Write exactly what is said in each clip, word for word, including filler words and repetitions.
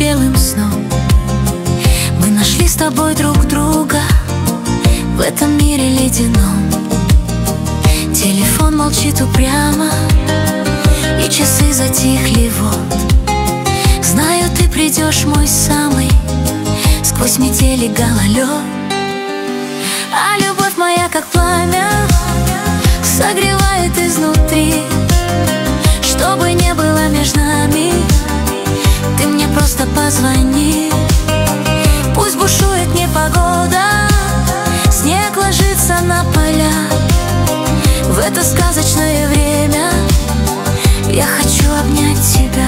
белым сном. Мы нашли с тобой друг друга в этом мире ледяном. Телефон молчит упрямо, и часы затихли, вот. Знаю, ты придешь, мой самый, сквозь метели гололед. А любовь моя, как пламя, согревает изнутри. Что бы ни было между нами, ты мне просто позвони. Пусть бушует непогода, снег ложится на поля. В это сказочное время я хочу обнять тебя.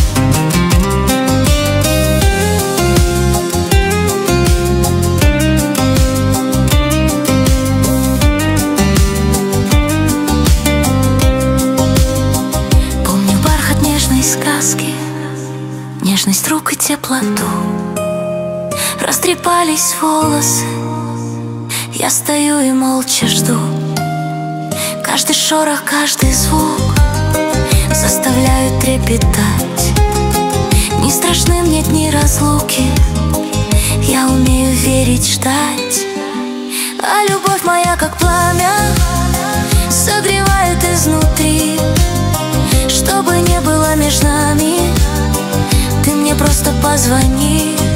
Помню бархат нежной сказки, нежность рук и теплоту. Растрепались волосы, я стою и молча жду. Каждый шорох, каждый звук заставляют трепетать. Не страшны мне дни разлуки, я умею верить, ждать. А любовь моя, как пламя, согревает изнутри. Что бы ни было между нами, ты мне просто позвони.